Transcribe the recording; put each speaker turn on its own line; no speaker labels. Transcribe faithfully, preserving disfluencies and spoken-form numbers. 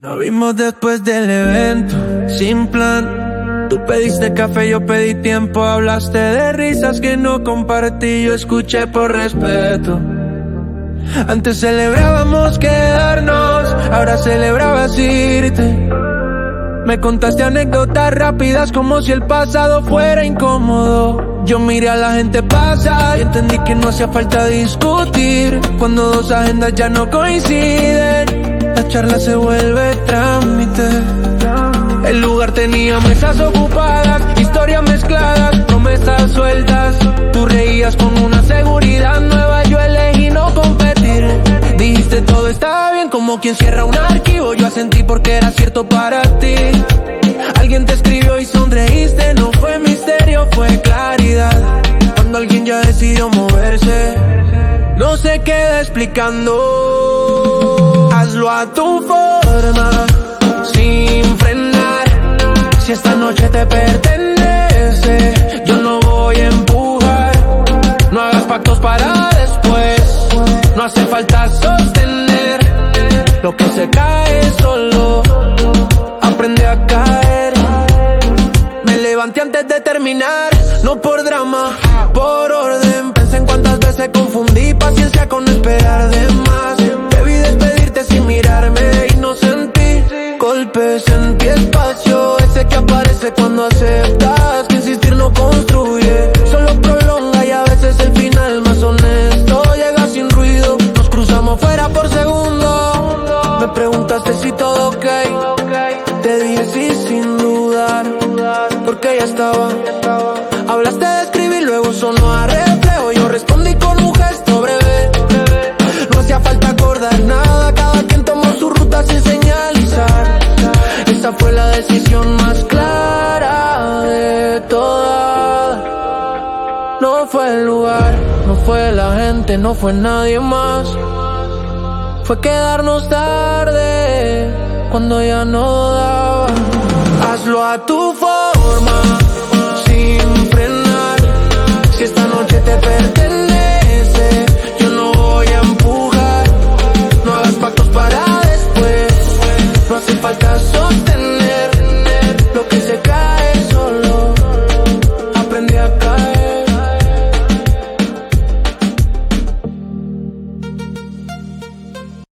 Nos vimos después del evento, sin plan. Tú pediste café, yo pedí tiempo. Hablaste de risas que no compartí, yo escuché por respeto. Antes celebrábamos quedarnos, ahora celebrabas irte. Me contaste anécdotas rápidas como si el pasado fuera incómodo. Yo miré a la gente pasar y entendí que no hacía falta discutir cuando dos agendas ya no coinciden. La charla se vuelve trámite. El lugar tenía mesas ocupadas, historias mezcladas, promesas sueltas. Tú reías con una seguridad nueva, yo elegí no competir. Dijiste todo estaba bien como quien cierra un archivo. Yo asentí porque era cierto para ti. Alguien te escribió y sonreíste, no fue misterio, fue claridad. Cuando alguien ya decidió moverse, no se queda explicando. Hazlo a tu forma, sin frenar. Si esta noche te pertenece, yo no voy a empujar. No hagas pactos para después, no hace falta sostener. Lo que se cae solo, aprende a caer. Me levanté antes de terminar, no por drama, por orden. Pensé en cuántas veces confundí paciencia con esperar de más. Debí despedirte sin mirarme y no sentí golpes, sentí espacio, ese que aparece cuando aceptas que insistir no construye, solo prolonga y a veces el final más honesto llega sin ruido. Nos cruzamos fuera por segundo, me preguntaste si todo ok, te dije sí sin dudar, porque ya estaba. Hablaste de escribir, luego sonó a reflejo, yo respondí con un gesto breve. No hacía falta acordar nada, cada quien tomó su ruta sin señalizar. Esa fue la decisión más clara de todas. No fue el lugar, no fue la gente, no fue nadie más. Fue quedarnos tarde, cuando ya no daba. Hazlo a tu forma,